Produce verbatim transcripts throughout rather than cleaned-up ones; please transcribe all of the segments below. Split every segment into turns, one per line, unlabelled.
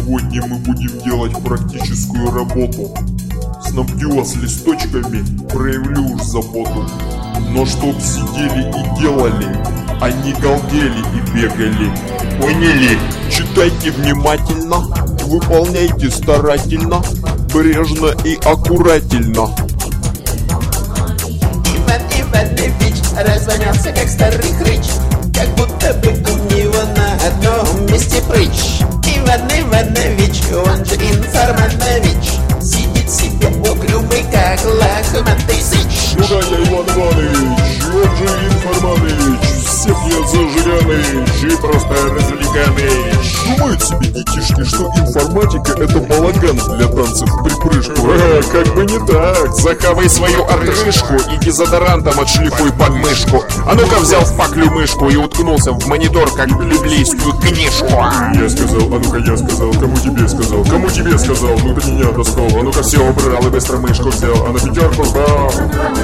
Сегодня мы будем делать практическую работу. Снабдю вас листочками, проявлю уж заботу. Но чтоб сидели и делали, а не галдели и бегали. Поняли? Читайте внимательно, выполняйте старательно, бережно и аккуратно.
Иван Иванович развонялся, как старый хрыч, как будто бы у него на одном месте прыщ. Иван Иванович, он же Информанович, сидит себе угрюмый, как лохматый сыч.
Ну да, я Иван Иванович, он же Информанович, всех я зажираныч и просто развлеканыч. Думают себе детишки, что информатика это балаган для танцев в припрыжку. А, как бы не так.
Захавай свою отрыжку и дезодорантом отшлифуй подмышку. А ну-ка взял в паклю мышку и уткнулся в монитор, как библейскую книжку.
Я сказал, а ну-ка я сказал, кому тебе сказал, кому тебе сказал, ну ты меня достал. А ну-ка все убрал и быстро мышку взял, а на пятерку ждал.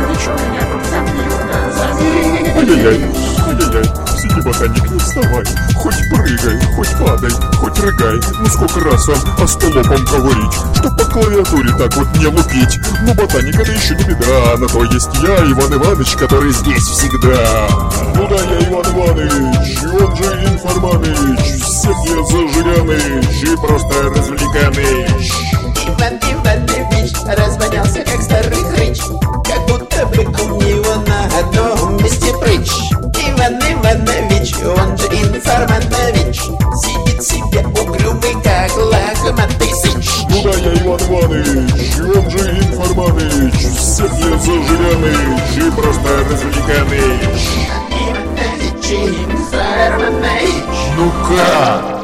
Ай-яй-яй, ай-яй-яй, сиди, ботаник, не вставай. Хоть прыгай, хоть падай, хоть рыгай. Ну сколько раз вам остолопом говорить, что по клавиатуре так вот не лупить. Ну ботаник это еще не беда, на то есть я, Иван Иванович, который здесь всегда. Ну да, я Иван Иванович, он же Информаныч, всех я зажираныч и просто развлеканыч.
Иван Иванович развонялся, как старый хрыч, как будто бы у него на одном месте прыщ. Иван Иванович, он же Информанович, сидит себе угрюмый, как лохматый сыч.
Ну да, я Иван Иванович, он же Информанович, всех я зажираныч и просто развлеканыч.
Иванович, Информанович.
Ну как?